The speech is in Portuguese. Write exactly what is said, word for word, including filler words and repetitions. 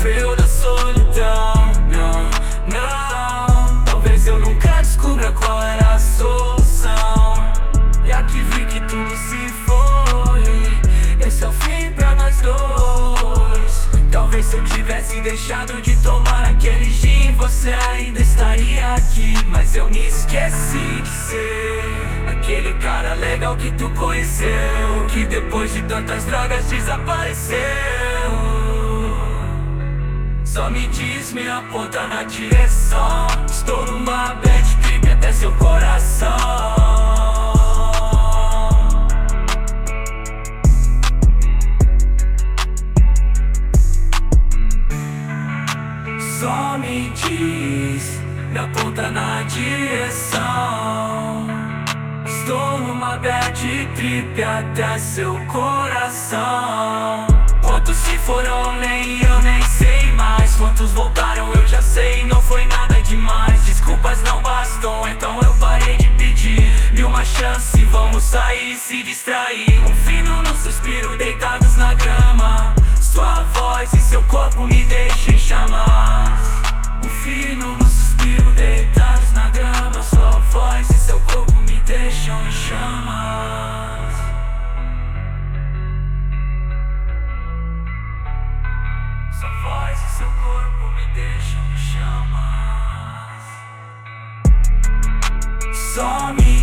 sofreu da solidão. Não, não, talvez eu nunca descubra qual era a solução. E aqui vi que tudo se foi, esse é o fim pra nós dois. Talvez se eu tivesse deixado de tomar aquele gin, você ainda estaria aqui. Mas eu me esqueci de ser aquele cara legal que tu conheceu, que depois de tantas drogas desapareceu. Só me diz, me aponta na direção. Estou numa bad trip até seu coração. Só me diz, me aponta na direção. Estou numa bad trip até seu coração. Quantos se foram, nem eu nem sei mais. Quantos voltaram, eu já sei, não foi nada demais. Desculpas não bastam, então eu parei de pedir. E uma chance, vamos sair e se distrair. Um fino no suspiro, deitados na grama. Sua voz e seu corpo me deixem chamar. Um fino no suspiro, deitados na grama. Sua voz e seu corpo me deixam em chamas. Sua voz e seu corpo me deixam em chamas. Só me